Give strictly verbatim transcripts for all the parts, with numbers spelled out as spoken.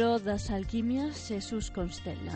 Libro das Alquimias, Xesús Constela.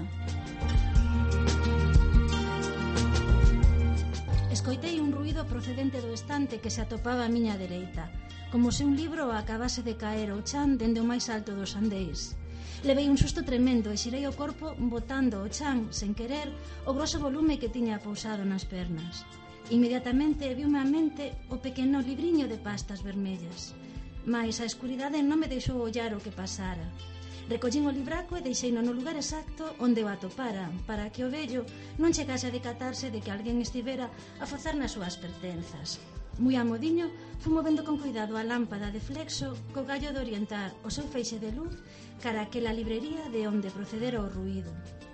Escoitei un ruído procedente do estante que se atopaba á miña dereita, como se un libro acabase de caer ao chan dende o máis alto dos andeis. Levei un susto tremendo e xirei o corpo botando ao chan, sen querer, o groso volume que tiña pousado nas pernas. Inmediatamente viume á mente o pequeno libriño de pastas vermellas, mais a escuridade non me deixou ollar o que pasara. Recollín o libraco e deixeino no lugar exacto onde o atopara, para que o vello non chegase a decatarse de que alguén estivera a fozar nas súas pertenzas. Moi amodiño, fui movendo con cuidado a lámpada de flexo co gallo de orientar o seu feixe de luz cara aquela librería de onde procedera o ruído.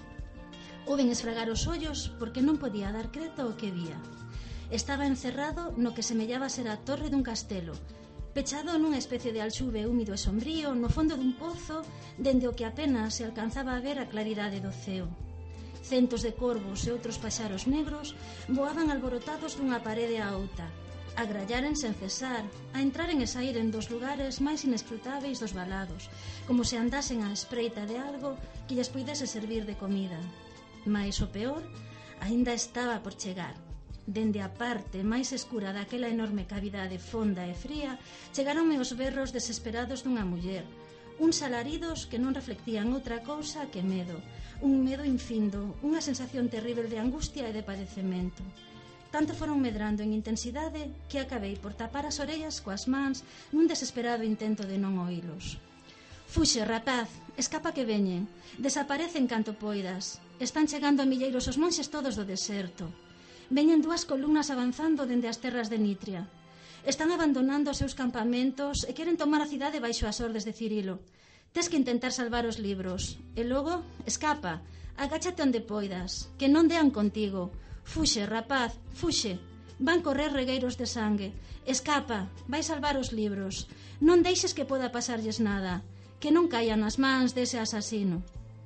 Houben esfragar os ollos porque non podía dar creto ao que vía. Estaba encerrado no que semellaba ser a torre dun castelo, pechado nunha especie de alxube húmido e sombrío no fondo dun pozo dende o que apenas se alcanzaba a ver a claridade do ceo. Centos de corvos e outros paxaros negros voaban alborotados dunha parede a outra, a grallaren sen cesar, a entraren e sairen dos lugares máis inescrutáveis dos valados, como se andasen á espreita de algo que lles puidese servir de comida. Mais o peor aínda estaba por chegar. Dende a parte máis escura daquela enorme cavidade fonda e fría, chegaronme os berros desesperados dunha muller, uns alaridos que non reflectían outra cousa que medo, un medo infindo, unha sensación terrible de angustia e de padecemento. Tanto foron medrando en intensidade que acabei por tapar as orellas coas mans nun desesperado intento de non oílos. Fuxe, rapaz, escapa que veñen, desaparecen canto poidas, están chegando a milleiros os monxes todos do deserto. Veñen dúas columnas avanzando dende as terras de Nitria. Están abandonando os seus campamentos e queren tomar a cidade baixo as ordes de Cirilo. Tes que intentar salvar os libros. E logo, escapa, agáchate onde poidas, que non dean contigo. Fuxe, rapaz, fuxe. Van correr regueiros de sangue. Escapa, vai salvar os libros. Non deixes que poda pasarlles nada, que non caian nas mans dese asasino.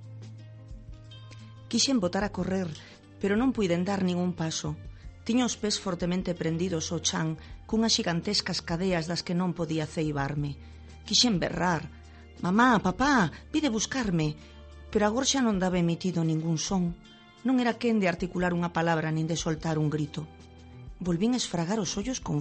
Quixen botar a correr, pero non puiden dar ningún paso. Tiña os pés fortemente prendidos ao chan cunhas xigantescas cadeas das que non podía ceibarme. Quixen berrar: «Mamá, papá, vide buscarme», pero agora xa non daba emitido ningún son. Non era quen de articular unha palabra nin de soltar un grito. Volvín a esfragar os ollos con